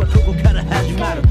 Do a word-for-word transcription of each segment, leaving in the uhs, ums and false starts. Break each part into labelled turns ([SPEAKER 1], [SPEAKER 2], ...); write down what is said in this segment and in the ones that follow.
[SPEAKER 1] はここから始まる、うん、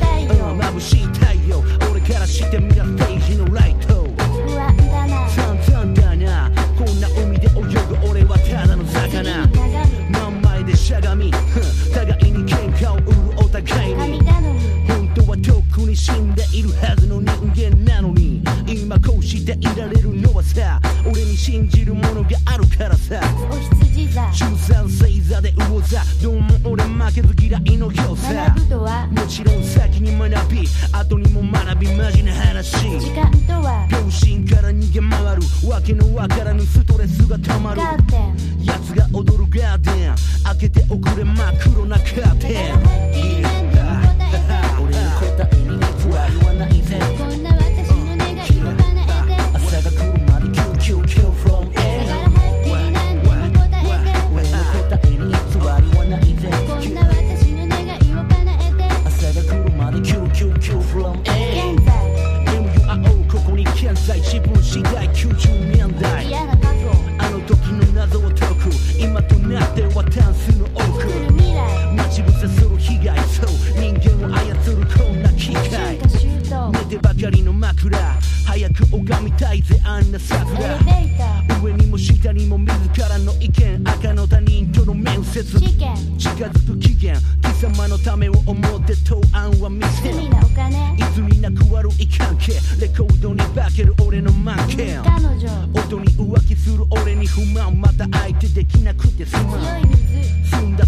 [SPEAKER 1] 眩しい太陽俺からしてみたステージのライト
[SPEAKER 2] 不安だな
[SPEAKER 1] 散々だなこんな海で泳ぐ俺はただの魚真ん前でしゃがみ互いに喧嘩を売るお互いに本当はとっくに死んでいるはずの人間なのに今こうしていられるのはさ俺に信じるものがあるからさ
[SPEAKER 2] お羊座
[SPEAKER 1] 中三星座で魚座どうも俺負けず嫌いの強さ
[SPEAKER 2] 学ぶとは
[SPEAKER 1] もちろん先に学び後にも学びマジな話
[SPEAKER 2] 時間とは
[SPEAKER 1] 秒針から逃げ回るわけのわからぬストレスがたまる
[SPEAKER 2] カーテン
[SPEAKER 1] 奴が踊るガーデン開けておくれ真っ黒なカーテン俺の答えに偽りはないぜ
[SPEAKER 2] こんな私の願いを叶えて
[SPEAKER 1] 朝が来るまでキューキューキュー from
[SPEAKER 2] だ
[SPEAKER 1] A
[SPEAKER 2] からハッピーなんでも答えて
[SPEAKER 1] 俺の答えに偽りはないぜ
[SPEAKER 2] こんな私の願いを叶えて
[SPEAKER 1] 朝が来るまでキューキューキュー from A
[SPEAKER 2] 現在
[SPEAKER 1] エムユーアーオー ここに現在自分次第きゅうじゅうねんだい
[SPEAKER 2] 嫌な過去
[SPEAKER 1] あの時の謎を解く今となってはタンスの奥
[SPEAKER 2] 来る未来
[SPEAKER 1] 待ち伏せする被害そう人間を操るこんな機械
[SPEAKER 2] 春夏秋冬
[SPEAKER 1] 寝てばかりの枕早く拝みたいぜあんな
[SPEAKER 2] エ
[SPEAKER 1] 桜
[SPEAKER 2] レベーター
[SPEAKER 1] 上にも下にも自らの意見赤の他人との面接
[SPEAKER 2] 事件
[SPEAKER 1] 近づく期限貴様のためを思って答案は見せ
[SPEAKER 2] 罪なお金
[SPEAKER 1] いつになく悪い関係レコードに化ける俺のマンケン
[SPEAKER 2] 彼女
[SPEAKER 1] 音に浮気する俺に不満また相手できなくてすまん
[SPEAKER 2] 強い水
[SPEAKER 1] 済んだ